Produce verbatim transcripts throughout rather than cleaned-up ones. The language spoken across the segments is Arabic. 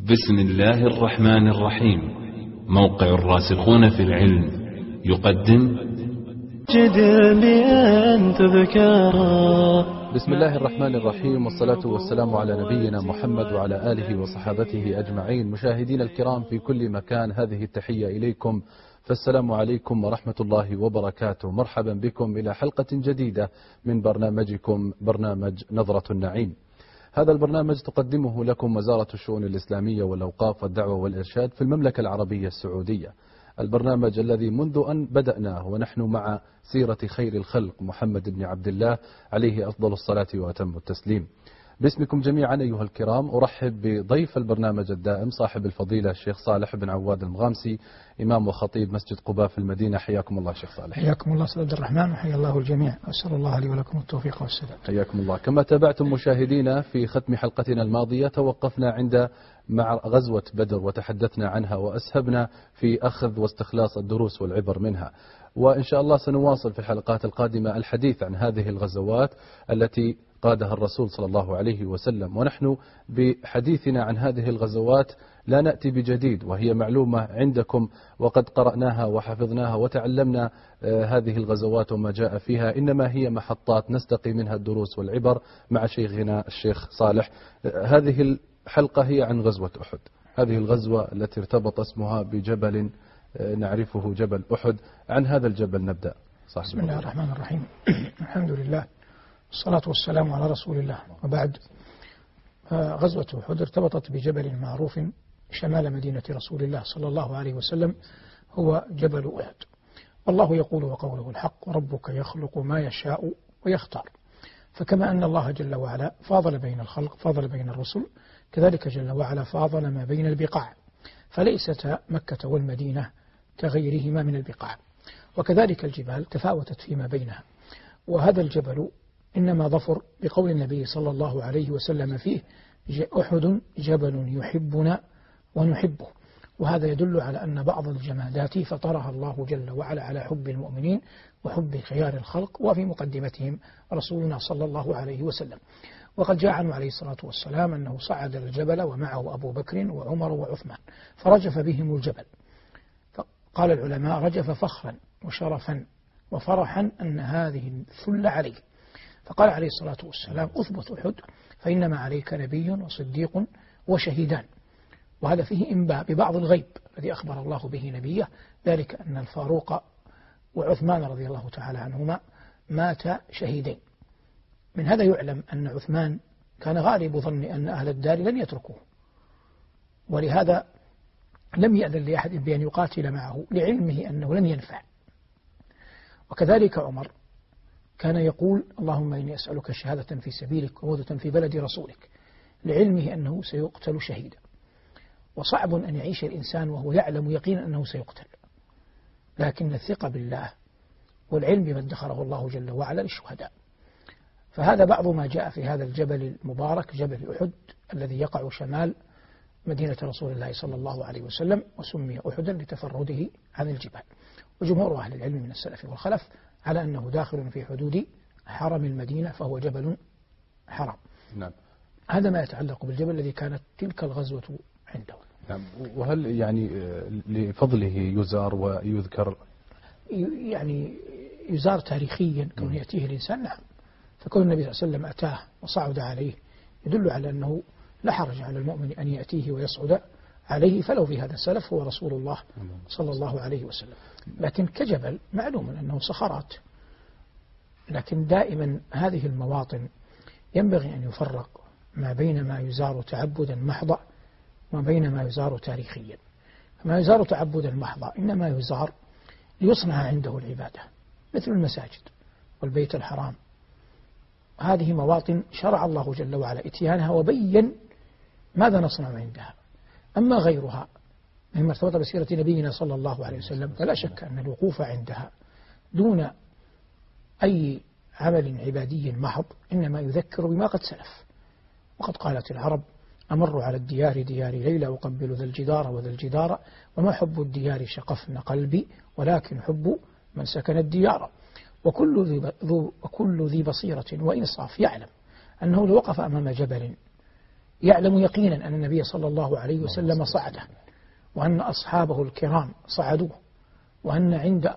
بسم الله الرحمن الرحيم. موقع الراسخون في العلم يقدم جدر بأن تذكرا. بسم الله الرحمن الرحيم، والصلاة والسلام على نبينا محمد وعلى آله وصحابته أجمعين. مشاهدين الكرام في كل مكان، هذه التحية إليكم، فالسلام عليكم ورحمة الله وبركاته. مرحبا بكم إلى حلقة جديدة من برنامجكم برنامج نظرة النعيم. هذا البرنامج تقدمه لكم وزارة الشؤون الإسلامية والأوقاف والدعوة والإرشاد في المملكة العربية السعودية. البرنامج الذي منذ أن بدأناه ونحن مع سيرة خير الخلق محمد بن عبد الله عليه أفضل الصلاة وأتم التسليم. باسمكم جميعا أيها الكرام أرحب بضيف البرنامج الدائم صاحب الفضيلة الشيخ صالح بن عواد المغامسي، إمام وخطيب مسجد قباء في المدينة. حياكم الله شيخ صالح. حياكم الله سيد الرحمن، وحيا الله الجميع، أسأل الله لي ولكم التوفيق والسداد. حياكم الله. كما تابعتم مشاهدينا في ختم حلقتنا الماضية، توقفنا عند مع غزوة بدر وتحدثنا عنها وأسهبنا في أخذ واستخلاص الدروس والعبر منها، وإن شاء الله سنواصل في الحلقات القادمة الحديث عن هذه الغزوات التي قادها الرسول صلى الله عليه وسلم. ونحن بحديثنا عن هذه الغزوات لا نأتي بجديد، وهي معلومة عندكم وقد قرأناها وحفظناها وتعلمنا هذه الغزوات وما جاء فيها، إنما هي محطات نستقي منها الدروس والعبر مع شيخنا الشيخ صالح. هذه الحلقة هي عن غزوة أحد، هذه الغزوة التي ارتبط اسمها بجبل نعرفه جبل أحد. عن هذا الجبل نبدأ. بسم الله الرحمن الرحيم. الحمد لله والصلاة والسلام على رسول الله، وبعد. غزوة أحد ارتبطت بجبل معروف شمال مدينة رسول الله صلى الله عليه وسلم، هو جبل أحد. والله يقول وقوله الحق: ربك يخلق ما يشاء ويختار. فكما أن الله جل وعلا فاضل بين الخلق، فاضل بين الرسل، كذلك جل وعلا فاضل ما بين البقاع، فليست مكة والمدينة كغيرهما من البقاع، وكذلك الجبال تفاوتت فيما بينها. وهذا الجبل إنما ظفر بقول النبي صلى الله عليه وسلم فيه: أحد جبل يحبنا ونحبه. وهذا يدل على أن بعض الجمادات فطرها الله جل وعلا على حب المؤمنين وحب خيار الخلق، وفي مقدمتهم رسولنا صلى الله عليه وسلم. وقد جاء عنه عليه الصلاة والسلام أنه صعد الجبل ومعه أبو بكر وعمر وعثمان، فرجف بهم الجبل. قال العلماء: رجف فخرا وشرفا وفرحا أن هذه الثلة عليه. فقال عليه الصلاة والسلام: أثبت أحد فإنما عليك نبي وصديق وشهيدان. وهذا فيه إنباء ببعض الغيب الذي أخبر الله به نبيه، ذلك أن الفاروق وعثمان رضي الله تعالى عنهما ماتا شهيدين. من هذا يعلم أن عثمان كان غالب ظن أن أهل الدار لن يتركوه، ولهذا لم يأذن لأحد بأن يقاتل معه لعلمه أنه لن ينفع. وكذلك عمر كان يقول: اللهم إني أسألك شهادة في سبيلك وموتة في بلد رسولك، لعلمه أنه سيقتل شهيدا. وصعب أن يعيش الإنسان وهو يعلم يقينا أنه سيقتل، لكن الثقة بالله والعلم بما ادخره الله جل وعلا للشهداء. فهذا بعض ما جاء في هذا الجبل المبارك، جبل أحد، الذي يقع شمال مدينة رسول الله صلى الله عليه وسلم، وسمي أحدا لتفرده عن الجبال. وجمهور أهل العلم من السلف والخلف على أنه داخل في حدود حرم المدينة، فهو جبل حرام. نعم. هذا ما يتعلق بالجبل الذي كانت تلك الغزوة عنده. نعم. وهل يعني لفضله يزار ويذكر؟ يعني يزار تاريخيا كون يأتيه الإنسان، نعم. فكون النبي صلى الله عليه وسلم أتاه وصعد عليه يدل على أنه لا حرج على المؤمن أن يأتيه ويصعد عليه، فلو في هذا السلف هو رسول الله صلى الله عليه وسلم. لكن كجبل معلوم أنه صخرات، لكن دائما هذه المواطن ينبغي أن يفرق ما بين ما يزار تعبدا محضا وما بين ما يزار تاريخيا. ما يزار تعبدا محضا إنما يزار ليصنع عنده العبادة، مثل المساجد والبيت الحرام. هذه مواطن شرع الله جل وعلا إتيانها وبين ماذا نصنع عندها. أما غيرها مما ارتبط بسيرة نبينا صلى الله عليه وسلم فلا شك أن الوقوف عندها دون أي عمل عبادي محض إنما يذكر بما قد سلف. وقد قالت العرب: أمر على الديار ديار ليلى أقبل ذا الجدار وذا الجدار، وما حب الديار شقفن قلبي ولكن حب من سكن الديار. وكل ذي, وكل ذي بصيرة وإنصاف يعلم أنه لو وقف أمام جبل يعلم يقينا أن النبي صلى الله عليه وسلم صعده، وأن أصحابه الكرام صعدوه، وأن عند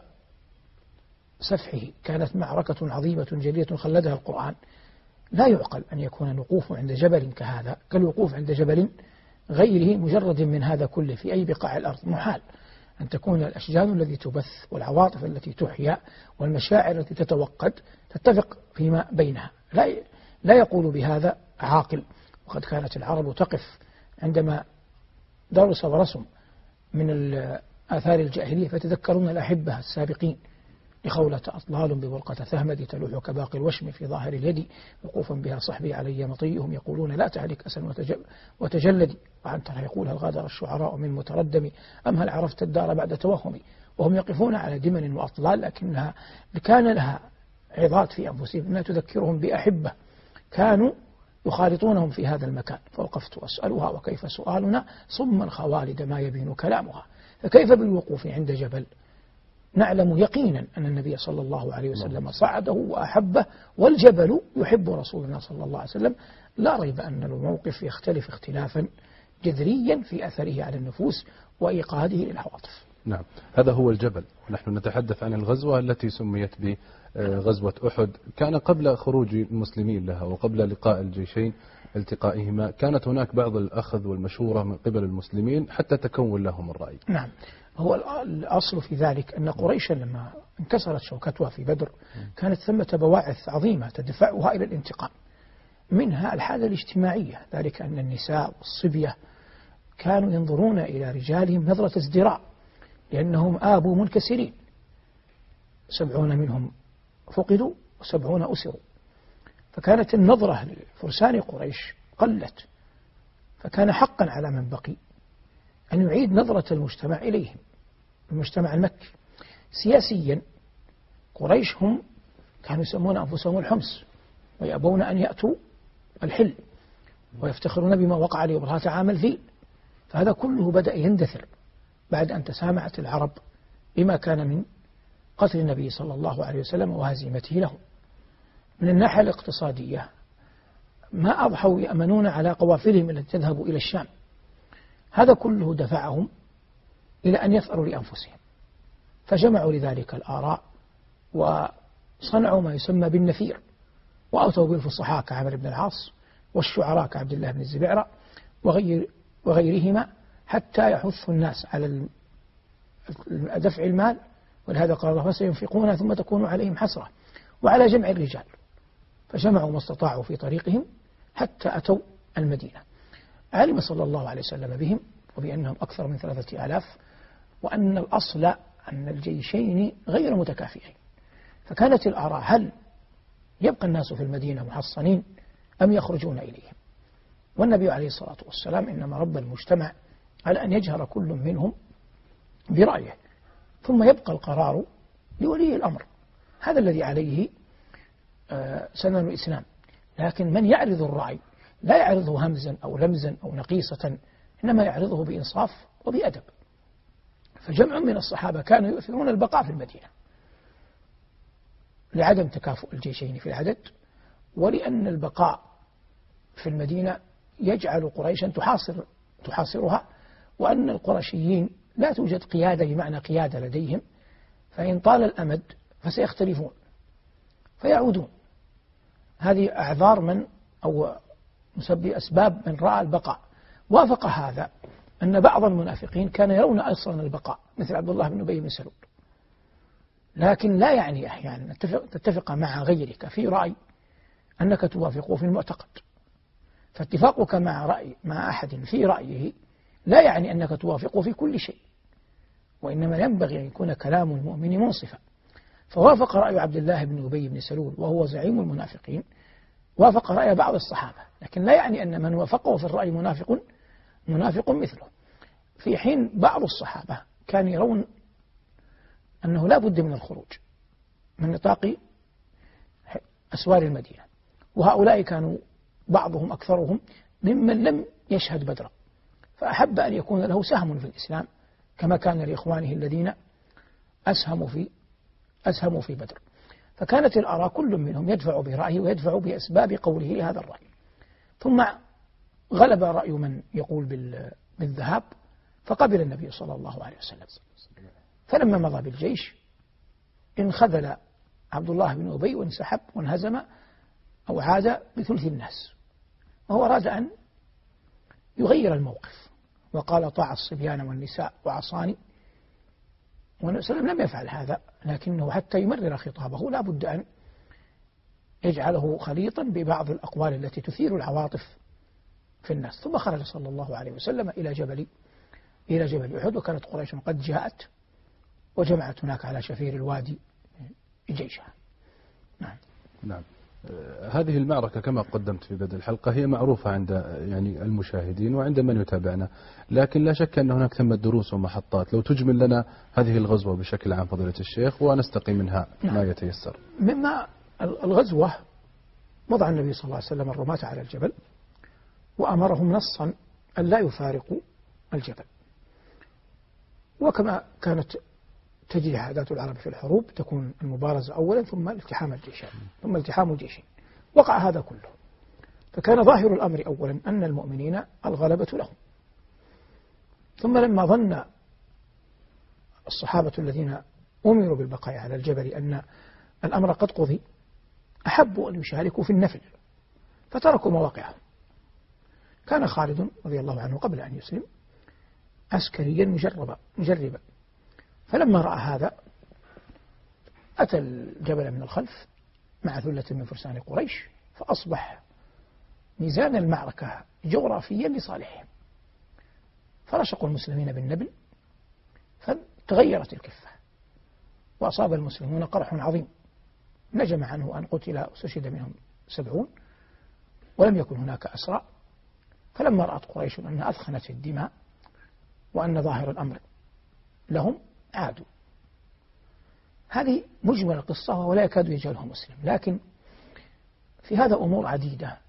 سفحه كانت معركة عظيمة جلية خلدها القرآن، لا يعقل أن يكون الوقوف عند جبل كهذا كالوقوف عند جبل غيره مجرد من هذا كله في أي بقاع الأرض. محال أن تكون الأشجان التي تبث والعواطف التي تحيا والمشاعر التي تتوقد تتفق فيما بينها. لا لا يقول بهذا عاقل. وقد كانت العرب تقف عندما درس ورسم من آثار الجاهلية فتذكرون الأحبة السابقين لخولة أطلال ببرقة ثهمد تلوح كباقي الوشم في ظاهر اليد وقوفا بها صحبي علي مطيهم يقولون لا تهلك أسا وتجلدي وعن ترى يقول هل غادر الشعراء من متردم أم هل عرفت الدار بعد توهمي. وهم يقفون على دمن وأطلال لكنها كان لها عظات في أنفسهم أنها تذكرهم بأحبة كانوا يخالطونهم في هذا المكان. فوقفت أسألها وكيف سؤالنا صما خوالد ما يبين كلامها. فكيف بالوقوف عند جبل نعلم يقينا أن النبي صلى الله عليه وسلم صعده وأحبه والجبل يحب رسولنا صلى الله عليه وسلم. لا ريب أن الموقف يختلف اختلافا جذريا في أثره على النفوس وإيقاده للعواطف. نعم، هذا هو الجبل. نحن نتحدث عن الغزوة التي سميت بغزوة أحد. كان قبل خروج المسلمين لها وقبل لقاء الجيشين التقائهما كانت هناك بعض الأخذ والمشورة من قبل المسلمين حتى تكون لهم الرأي. نعم، هو الأصل في ذلك أن قريشا لما انكسرت شوكتها في بدر كانت ثمة بواعث عظيمة تدفعها إلى الانتقام، منها الحالة الاجتماعية، ذلك أن النساء والصبية كانوا ينظرون إلى رجالهم نظرة ازدراء لأنهم آبوا منكسرين، سبعون منهم فقدوا وسبعون أسروا، فكانت النظرة لفرسان قريش قلت، فكان حقا على من بقي أن يعيد نظرة المجتمع إليهم، المجتمع المكي. سياسيا قريش هم كانوا يسمون أنفسهم الحمص ويأبون أن يأتوا الحل ويفتخرون بما وقع لأبرهة عام الفيل، فهذا كله بدأ يندثر بعد أن تسامعت العرب بما كان من قتل النبي صلى الله عليه وسلم وهزيمته له. من الناحية الاقتصادية ما أضحوا يأمنون على قوافلهم التي تذهب إلى الشام، هذا كله دفعهم إلى أن يثأروا لأنفسهم، فجمعوا لذلك الآراء وصنعوا ما يسمى بالنفير، وأتوا بالفصحاء كعمر بن العاص والشعراء كعبد الله بن الزبير وغير وغيرهما حتى يحثوا الناس على دفع المال، ولهذا قال الله فسينفقونها ثم تكون عليهم حسرة، وعلى جمع الرجال، فجمعوا ما استطاعوا في طريقهم حتى أتوا المدينة. علم صلى الله عليه وسلم بهم وبأنهم أكثر من ثلاثة آلاف، وأن الأصل أن الجيشين غير متكافئين، فكانت الآراء هل يبقى الناس في المدينة محصنين أم يخرجون إليهم. والنبي عليه الصلاة والسلام إنما رب المجتمع على أن يجهر كل منهم برأيه، ثم يبقى القرار لولي الأمر، هذا الذي عليه سنن الإسلام. لكن من يعرض الرأي لا يعرضه همزا أو لمزا أو نقيصة، إنما يعرضه بإنصاف وبأدب. فجمع من الصحابة كانوا يؤثرون البقاء في المدينة لعدم تكافؤ الجيشين في العدد، ولأن البقاء في المدينة يجعل قريشا تحاصر تحاصرها، وأن القرشيين لا توجد قيادة بمعنى قيادة لديهم، فإن طال الأمد فسيختلفون فيعودون. هذه أعذار من أو مسبب أسباب من رأى البقاء. وافق هذا أن بعض المنافقين كان يرون أصلا البقاء مثل عبد الله بن أبي بن سلول، لكن لا يعني أحيانا تتفق مع غيرك في رأي أنك توافقه في المعتقد، فاتفاقك مع رأي مع أحد في رأيه لا يعني أنك توافقه في كل شيء، وإنما ينبغي أن يكون كلام المؤمن منصفا. فوافق رأي عبد الله بن أبي بن سلول وهو زعيم المنافقين، وافق رأي بعض الصحابة، لكن لا يعني أن من وافقه في الرأي منافق منافق مثله، في حين بعض الصحابة كانوا يرون أنه لا بد من الخروج من نطاق أسوار المدينة، وهؤلاء كانوا بعضهم أكثرهم ممن لم يشهد بدرا، فأحب أن يكون له سهم في الإسلام كما كان لإخوانه الذين أسهموا في أسهموا في بدر. فكانت الآراء كل منهم يدفع برأيه ويدفع بأسباب قوله لهذا الرأي. ثم غلب رأي من يقول بالذهاب، فقبل النبي صلى الله عليه وسلم. فلما مضى بالجيش انخذل عبد الله بن أبي وانسحب وانهزم أو عاد بثلث الناس، وهو أراد أن يغير الموقف وقال طاع الصبيان والنساء وعصاني، والنبي صلى الله عليه وسلم لم يفعل هذا، لكنه حتى يمرر خطابه لا بد أن يجعله خليطا ببعض الأقوال التي تثير العواطف في الناس. ثم خرج صلى الله عليه وسلم إلى جبل إلى جبل أحد، وكانت قريش قد جاءت وجمعت هناك على شفير الوادي جيشها. نعم. نعم. هذه المعركة كما قدمت في بدء الحلقة هي معروفة عند يعني المشاهدين وعند من يتابعنا، لكن لا شك أن هناك ثمة دروس ومحطات. لو تجمل لنا هذه الغزوة بشكل عام فضيلة الشيخ ونستقي منها نعم. ما يتيسر. مما الغزوة وضع النبي صلى الله عليه وسلم الرماة على الجبل وأمرهم نصا أن لا يفارقوا الجبل، وكما كانت تجري عادات العرب في الحروب تكون المبارزة أولا ثم التحام الجيشين ثم التحام الجيشين، وقع هذا كله. فكان ظاهر الأمر أولا أن المؤمنين الغلبة لهم. ثم لما ظن الصحابة الذين أمروا بالبقاء على الجبل أن الأمر قد قضي أحبوا أن يشاركوا في النفل فتركوا مواقعهم. كان خالد رضي الله عنه قبل أن يسلم عسكريا مجربا مجربا، فلما رأى هذا أتى الجبل من الخلف مع ثلة من فرسان قريش، فأصبح ميزان المعركة جغرافيا لصالحهم، فرشقوا المسلمين بالنبل فتغيرت الكفة وأصاب المسلمون قرح عظيم، نجم عنه أن قتل واستشهد منهم سبعون ولم يكن هناك أسرى. فلما رأت قريش أنها أثخنت في الدماء وأن ظاهر الأمر لهم عادوا. هذه مجمل القصة ولا يكاد يجهلها مسلم، لكن في هذا أمور عديدة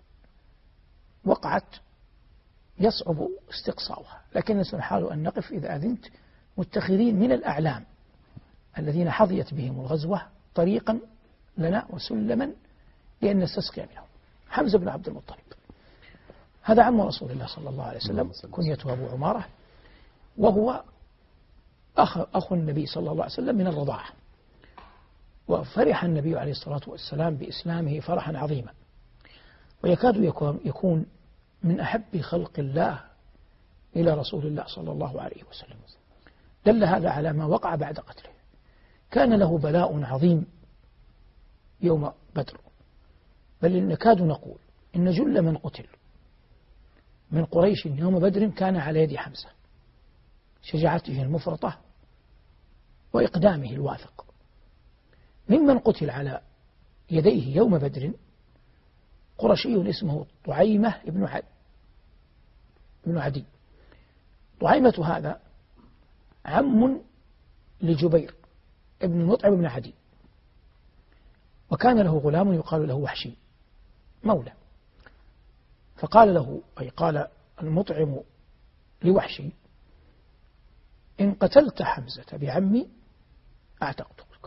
وقعت يصعب استقصاؤها، لكن نحاول أن نقف إذا أذنت متخذين من الأعلام الذين حظيت بهم الغزوة طريقا لنا وسلما لأن نستسقي منهم. حمزة بن عبد المطلب هذا عم رسول الله صلى الله عليه وسلم، كنيته أبو عمارة، وهو أخ, أخ النبي صلى الله عليه وسلم من الرضاعة، وفرح النبي عليه الصلاة والسلام بإسلامه فرحا عظيما، ويكاد يكون, يكون من أحب خلق الله إلى رسول الله صلى الله عليه وسلم. دل هذا على ما وقع بعد قتله. كان له بلاء عظيم يوم بدر، بل نكاد نقول إن جل من قتل من قريش يوم بدر كان على يد حمزة، شجاعته المفرطة وإقدامه الواثق. ممن قتل على يديه يوم بدر قرشي اسمه طعيمة ابن عد ابن عدي. طعيمة هذا عم لجبير ابن مطعم بن عدي، وكان له غلام يقال له وحشي مولى، فقال له أي قال المطعم لوحشي إن قتلت حمزة بعمي أعتقتك.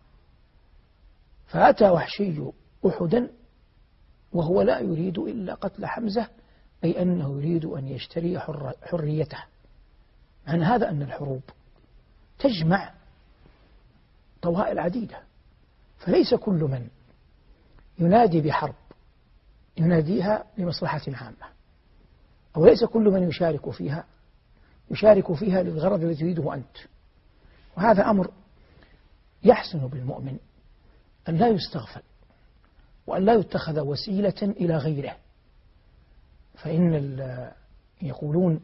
فأتى وحشي أحدا وهو لا يريد إلا قتل حمزة، أي أنه يريد أن يشتري حر حريته. عن هذا أن الحروب تجمع طوائل عديدة، فليس كل من ينادي بحرب يناديها لمصلحة عامة، أو ليس كل من يشارك فيها يشارك فيها للغرض الذي تريده أنت. وهذا أمر يحسن بالمؤمن أن لا يستغفل وأن لا يتخذ وسيلة إلى غيره. فإن يقولون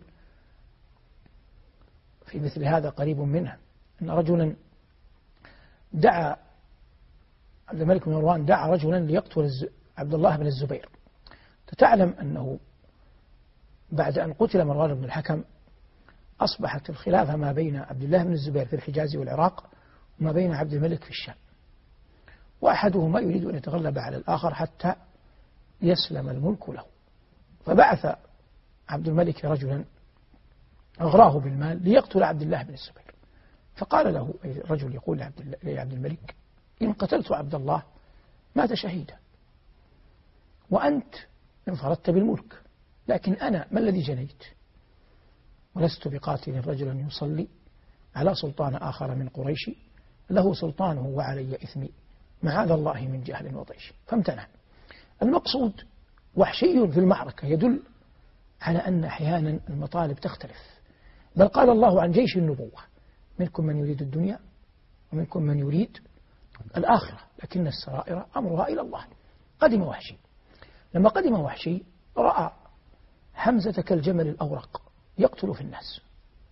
في مثل هذا قريب منه أن رجلا دعا عبد الملك بن مروان دعا رجلا ليقتل عبد الله بن الزبير. تعلم أنه بعد أن قتل مروان بن الحكم أصبحت الخلافة ما بين عبد الله بن الزبير في الحجاز والعراق وما بين عبد الملك في الشام، وأحدهما يريد أن يتغلب على الآخر حتى يسلم الملك له. فبعث عبد الملك رجلا أغراه بالمال ليقتل عبد الله بن الزبير، فقال له الرجل يقول لعبد الملك إن قتلت عبد الله مات شهيدا، وأنت انفردت بالملك لكن أنا ما الذي جنيت؟ ولست بقاتل رجلا يصلي على سلطان آخر من قريش له سلطانه وعلي إثمي معاذ الله من جهل وطيش، فامتنع. المقصود وحشي في المعركة يدل على أن أحيانا المطالب تختلف، بل قال الله عن جيش النبوة: منكم من يريد الدنيا ومنكم من يريد الآخرة لكن السرائر أمرها إلى الله. قدم وحشي، لما قدم وحشي رأى حمزة كالجمل الأورق يقتل في الناس،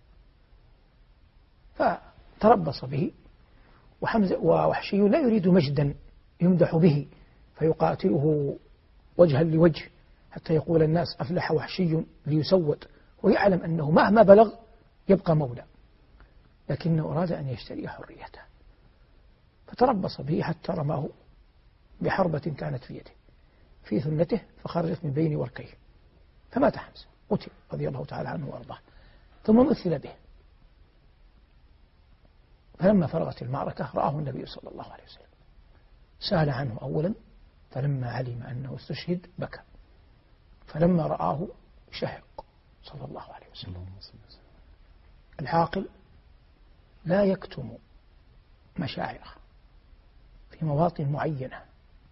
فتربص به، وحمزة ووحشي لا يريد مجدا يمدح به فيقاتله وجها لوجه حتى يقول الناس أفلح وحشي ليسود، ويعلم أنه مهما بلغ يبقى مولى، لكنه أراد أن يشتري حريته، فتربص به حتى رماه بحربة كانت في يده في ثنته فخرجت من بين وركيه، فمات حمزة قتل رضي الله تعالى عنه وأرضاه، ثم مثل به. فلما فرغت المعركة رآه النبي صلى الله عليه وسلم، سأل عنه أولا، فلما علم أنه استشهد بكى، فلما رآه شهق صلى الله عليه وسلم. العاقل لا يكتم مشاعره في مواطن معينة،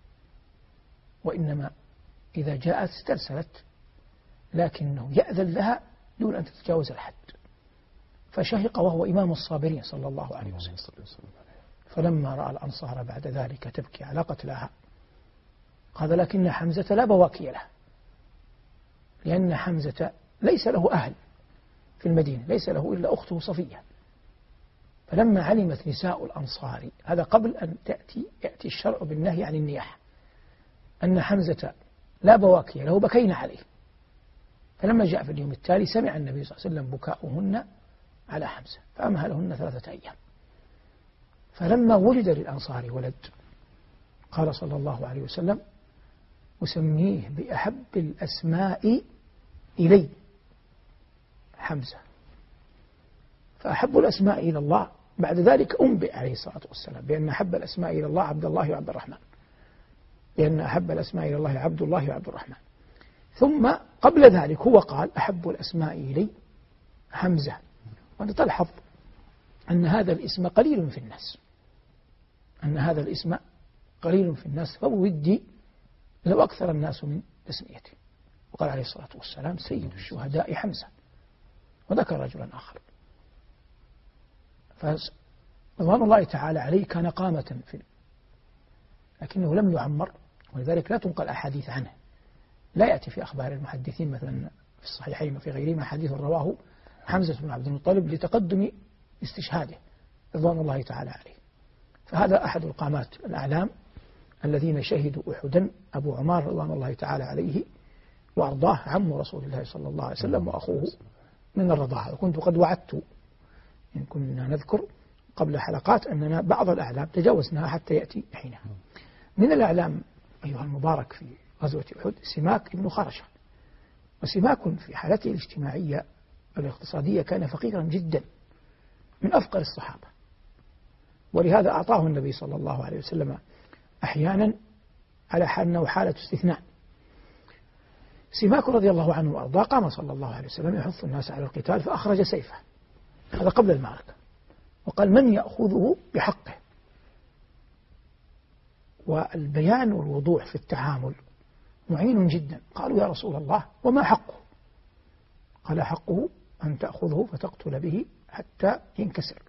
وإنما إذا جاءت استرسلت، لكنه يأذن لها دون أن تتجاوز الحد، فشهق وهو إمام الصابرين صلى الله عليه وسلم. فلما رأى الأنصار بعد ذلك تبكي على قتلاها قال: لكن حمزة لا بواكي له، لأن حمزة ليس له أهل في المدينة، ليس له إلا أخته صفية. فلما علمت نساء الأنصار، هذا قبل أن تأتي يأتي الشرع بالنهي عن النياح، أن حمزة لا بواكي له بكينا عليه، فلما جاء في اليوم التالي سمع النبي صلى الله عليه وسلم بكاؤهن على حمزة فأمهلهن ثلاثة أيام. فلما ولد للأنصار ولد قال صلى الله عليه وسلم: أسميه بأحب الأسماء إلي حمزة. فأحب الأسماء إلى الله بعد ذلك أنبئ عليه الصلاة والسلام بأن أحب الأسماء إلى الله عبد الله وعبد الرحمن، بأن أحب الأسماء إلى الله عبد الله وعبد الرحمن. ثم قبل ذلك هو قال: أحب الأسماء إلي حمزة. وأنت تلحظ أن هذا الاسم قليل في الناس، أن هذا الاسم قليل في الناس، فودي لو أكثر الناس من تسميته. وقال عليه الصلاة والسلام: سيد الشهداء حمزة. وذكر رجلا آخر، فرضوان الله تعالى عليه كان قامة في، لكنه لم يعمر، ولذلك لا تنقل أحاديث عنه، لا يأتي في أخبار المحدثين مثلا في الصحيحين وفي غيرهما حديث رواه حمزة بن عبد المطلب لتقدم استشهاده رضوان الله تعالى عليه. فهذا أحد القامات الأعلام الذين شهدوا أحدا، أبو عمار رضوان الله تعالى عليه وأرضاه، عم رسول الله صلى الله عليه وسلم وأخوه من الرضاعة. وكنت قد وعدت إن كنا نذكر قبل حلقات أننا بعض الأعلام تجاوزناها حتى يأتي حينها. من الأعلام أيها المبارك في غزوة أحد سماك ابن خرشة. وسماك في حالته الاجتماعية الاقتصادية كان فقيرا جدا، من أفقر الصحابة، ولهذا أعطاه النبي صلى الله عليه وسلم أحيانا على أنه حالة استثناء. سماك رضي الله عنه وأرضاه قام صلى الله عليه وسلم يحث الناس على القتال، فأخرج سيفه، هذا قبل المعركة، وقال: من يأخذه بحقه. والبيان والوضوح في التعامل معين جدا. قالوا: يا رسول الله وما حقه؟ قال: حقه أن تأخذه فتقتل به حتى ينكسر.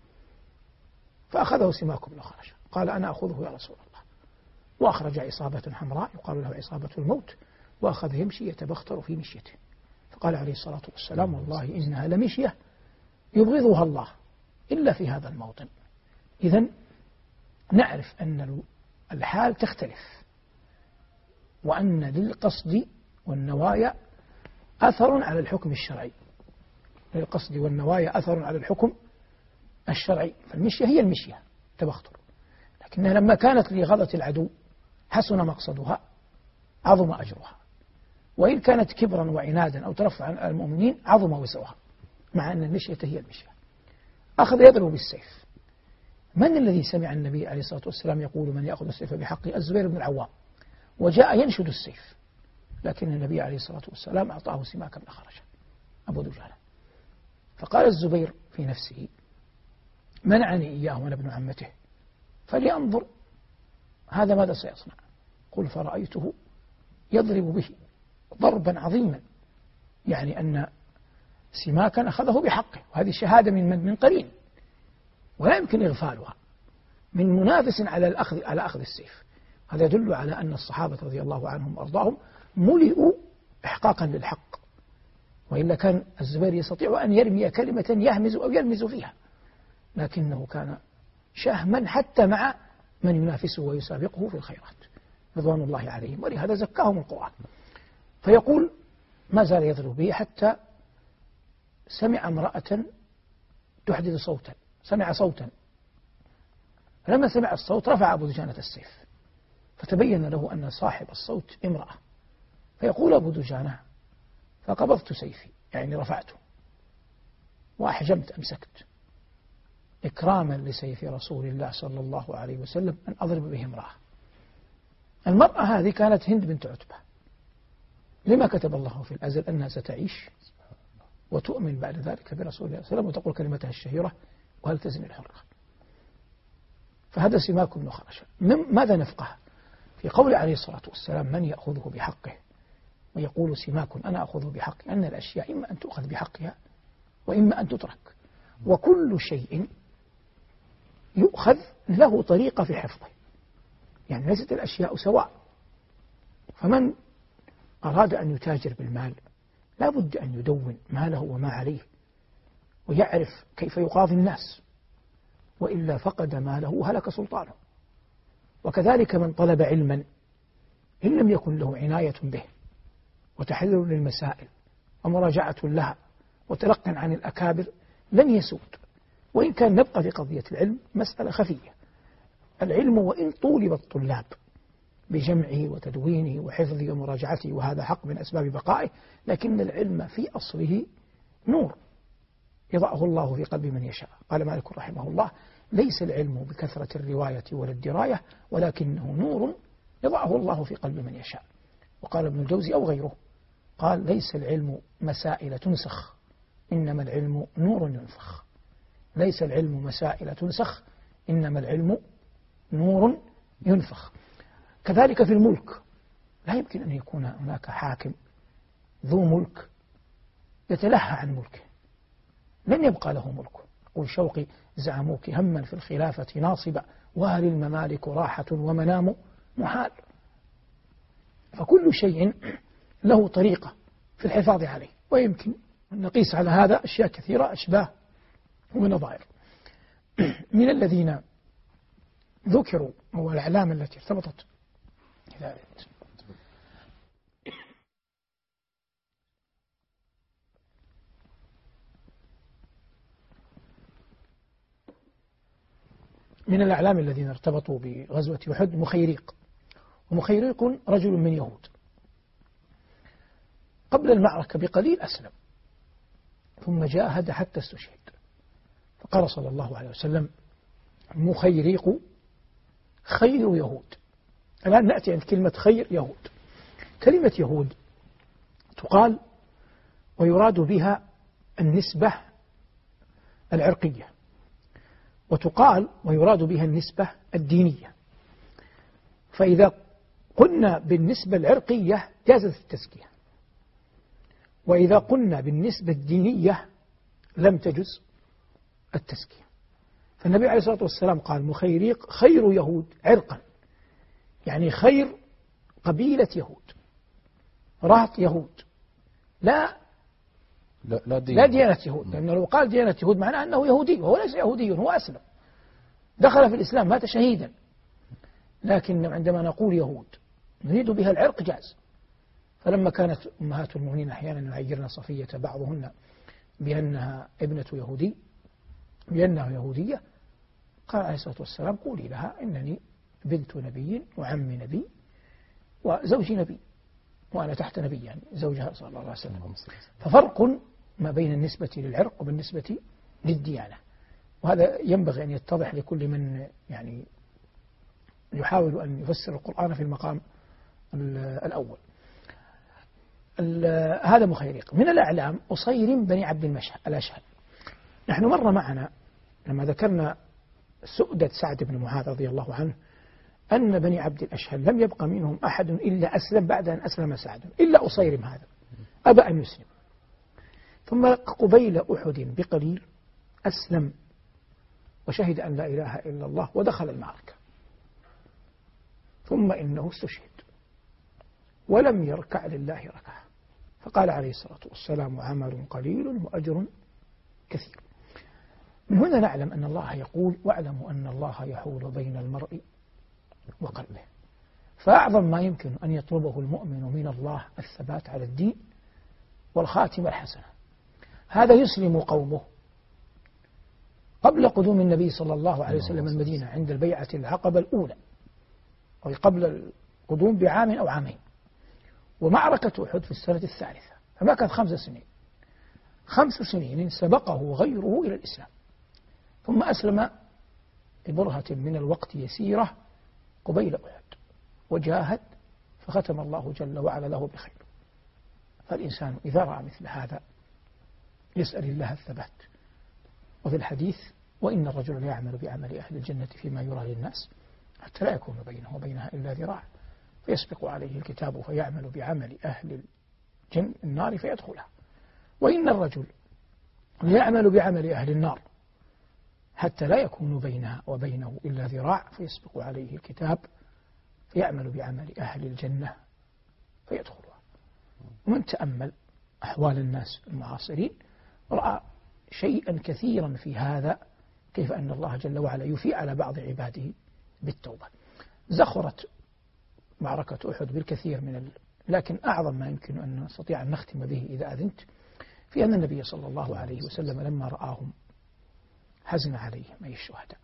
فأخذه سماك بن خرشة، قال: أنا أخذه يا رسول الله. وأخرج عصابة حمراء يقال لها عصابة الموت، وأخذ يمشي يتبختر في مشيته، فقال عليه الصلاة والسلام: والله إنها لمشية يبغضها الله إلا في هذا الموطن. إذن نعرف أن الحال تختلف، وأن للقصد والنوايا أثر على الحكم الشرعي، للقصد والنوايا أثر على الحكم الشرعي. فالمشية هي المشية تبختر، لكنها لما كانت لغضة العدو حسن مقصدها عظم أجرها، وإن كانت كبرا وعنادا أو ترفعا على المؤمنين عظم وزرها، مع أن المشية هي المشية. أخذ يضرب بالسيف. من الذي سمع النبي عليه الصلاة والسلام يقول: من يأخذ السيف بحقه؟ الزبير بن العوام. وجاء ينشد السيف لكن النبي عليه الصلاة والسلام أعطاه سماك بن خرشة أبو دجانة. فقال الزبير في نفسه منعني إياه وأنا ابن عمته فلينظر هذا ماذا سيصنع. قل فرأيته يضرب به ضربا عظيما، يعني أن سماكا أخذه بحقه، وهذه الشهادة من من, من قرين ولا يمكن إغفالها، من منافس على الأخذ على أخذ السيف. هذا يدل على أن الصحابة رضي الله عنهم وأرضاهم ملئوا إحقاقا للحق، وإلا كان الزبير يستطيع أن يرمي كلمة يهمز أو يلمز فيها، لكنه كان شهما حتى مع من ينافسه ويسابقه في الخيرات رضوان الله عليهم، ولهذا زكاهم القرآن. فيقول ما زال يضرب به حتى سمع امرأة تحدث صوتا، سمع صوتا، فلما سمع الصوت رفع أبو دجانة السيف، فتبين له أن صاحب الصوت امرأة، فيقول أبو دجانة فقبضت سيفي، يعني رفعته وأحجمت أمسكت إكراما لسيف رسول الله صلى الله عليه وسلم أن أضرب به امرأة. المرأة هذه كانت هند بنت عتبة، لما كتب الله في الأزل أنها ستعيش وتؤمن بعد ذلك برسول الله صلى الله عليه وسلم وتقول كلمتها الشهيرة وهل تزني الحرة. فهذا سماك بن خرشة. ماذا نفقه في قول عليه الصلاة والسلام من يأخذه بحقه، ويقول سماك أنا أخذه بحقه، أن الأشياء إما أن تؤخذ بحقها وإما أن تترك، وكل شيء يؤخذ له طريقة في حفظه، يعني ليست الأشياء سواء. فمن أراد أن يتاجر بالمال لا بد أن يدون ماله وما عليه ويعرف كيف يقاضي الناس، وإلا فقد ماله وهلك سلطانه. وكذلك من طلب علما إن لم يكن له عناية به وتحلل للمسائل ومراجعة لها وتلقى عن الأكابر لن يسود. وإن كان نبقى في قضية العلم مسألة خفية، العلم وإن طولب الطلاب بجمعه وتدوينه وحفظه ومراجعته وهذا حق من أسباب بقائه، لكن العلم في أصله نور يضعه الله في قلب من يشاء. قال مالك رحمه الله ليس العلم بكثرة الرواية ولا الدراية ولكنه نور يضعه الله في قلب من يشاء. وقال ابن الجوزي أو غيره قال ليس العلم مسائل تنسخ إنما العلم نور ينفخ. ليس العلم مسائل تنسخ إنما العلم نور ينفخ. كذلك في الملك لا يمكن أن يكون هناك حاكم ذو ملك يتلهى عن ملكه، لن يبقى له ملكه. يقول شوقي زعموك هما في الخلافة ناصبة وهل الممالك راحة ومنام محال. فكل شيء له طريقة في الحفاظ عليه، ويمكن أن نقيس على هذا أشياء كثيرة أشباه ونظائر. من الذين ذكروا هو الأعلام التي ارتبطت من الأعلام الذين ارتبطوا بغزوة أحد مخيريق. ومخيريق رجل من يهود قبل المعركة بقليل أسلم ثم جاهد حتى استشهد، فقال صلى الله عليه وسلم مخيريق خير يهود. الآن نأتي عند كلمة خير يهود. كلمة يهود تقال ويراد بها النسبة العرقية، وتقال ويراد بها النسبة الدينية. فإذا قلنا بالنسبة العرقية جازت التزكية، وإذا قلنا بالنسبة الدينية لم تجز التزكية. فالنبي عليه الصلاة والسلام قال مخيريق خير يهود عرقا، يعني خير قبيلة يهود، رهط يهود، لا لا, لا, دين. لا ديانة يهود، لأنه لو قال ديانة يهود معناه أنه يهودي، وهو ليس يهودي، هو أسلم دخل في الإسلام مات شهيدا. لكن عندما نقول يهود نريد بها العرق جاز. فلما كانت أمهات المؤمنين أحيانا يعيرن صفية بعضهن بأنها ابنة يهودي بأنها يهودية، قال عليه الصلاة والسلام قولي لها إنني بنت نبي وعم نبي وزوج نبي وأنا تحت نبي، يعني زوجها صلى الله عليه وسلم. ففرق ما بين النسبة للعرق وبالنسبة للديانة، وهذا ينبغي أن يتضح لكل من يعني يحاول أن يفسر القرآن في المقام الأول. هذا مخيريق. من الأعلام أصيرم بني عبد المشهد الأشهل. نحن مر معنا لما ذكرنا سؤدة سعد بن معاذ رضي الله عنه أن بني عبد الأشهل لم يبقى منهم أحد إلا أسلم بعد أن أسلم سعد إلا أصيرم هذا أبى أن يسلم، ثم قبيل أحد بقليل أسلم وشهد أن لا إله إلا الله ودخل المعركة، ثم إنه استشهد ولم يركع لله ركعة، فقال عليه الصلاة والسلام عمل قليل وأجر كثير. من هنا نعلم أن الله يقول واعلموا أن الله يحول بين المرء وقلبه، فأعظم ما يمكن أن يطلبه المؤمن من الله الثبات على الدين والخاتمة الحسنة. هذا يسلم قومه قبل قدوم النبي صلى الله عليه وسلم المدينة عند البيعة العقبة الأولى، أو قبل القدوم بعام أو عامين، ومعركة أحد في السنة الثالثة، فما كانت خمس سنين خمس سنين سبقه غيره إلى الإسلام، ثم أسلم ببرهة من الوقت يسيرة قبيل أحد وجاهد فختم الله جل وعلا له بخير. فالإنسان إذا رأى مثل هذا يسأل الله الثبات. وفي الحديث وإن الرجل لا يعمل بعمل أهل الجنة فيما يرى للناس حتى لا يكون بينه وبينها إلا ذراع فيسبق عليه الكتاب فيعمل بعمل أهل الجن النار فيدخلها، وإن الرجل لا يعمل بعمل أهل النار حتى لا يكون بينها وبينه إلا ذراع فيسبق عليه الكتاب فيعمل بعمل أهل الجنة فيدخلها. ومن تأمل أحوال الناس المعاصرين رأى شيئا كثيرا في هذا، كيف أن الله جل وعلا يفيء على بعض عباده بالتوبة. زخرت معركة أحد بالكثير من ال... لكن أعظم ما يمكن أن نستطيع أن نختم به إذا أذنت في أن النبي صلى الله عليه وسلم لما رآهم حزن عليهم أي الشهداء،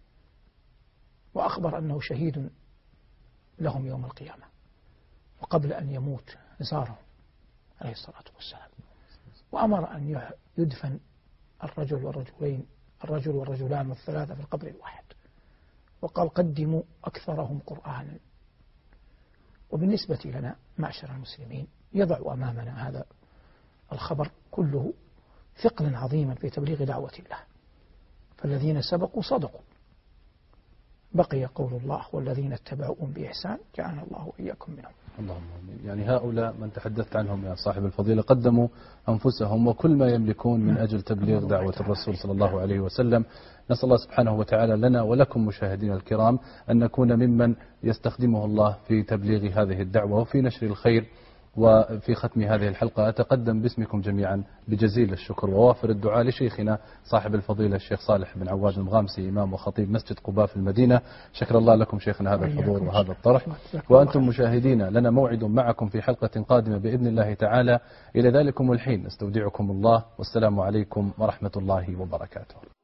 وأخبر أنه شهيد لهم يوم القيامة، وقبل أن يموت زارهم عليه الصلاة والسلام وأمر أن يدفن الرجل والرجلين الرجل والرجلان والثلاثة في القبر الواحد، وقال قدموا أكثرهم قرآنا. وبالنسبة لنا معشر المسلمين يضع أمامنا هذا الخبر كله ثقلا عظيما في تبليغ دعوة الله، فالذين سبقوا صدقوا، بقي قول الله والذين اتبعوهم بإحسان جعلنا الله وإياكم منهم. اللهم آمين. يعني هؤلاء من تحدثت عنهم يا صاحب الفضيلة قدموا أنفسهم وكل ما يملكون من أجل تبليغ دعوة الرسول صلى الله عليه وسلم. نسأل الله سبحانه وتعالى لنا ولكم مشاهدين الكرام أن نكون ممن يستخدمه الله في تبليغ هذه الدعوة وفي نشر الخير. وفي ختم هذه الحلقة أتقدم باسمكم جميعا بجزيل الشكر ووافر الدعاء لشيخنا صاحب الفضيلة الشيخ صالح بن عواد المغامسي إمام وخطيب مسجد قباء في المدينة. شكر الله لكم شيخنا هذا الحضور وهذا الطرح. وأنتم مشاهدينا لنا موعد معكم في حلقة قادمة بإذن الله تعالى. إلى ذلكم الحين استودعكم الله والسلام عليكم ورحمة الله وبركاته.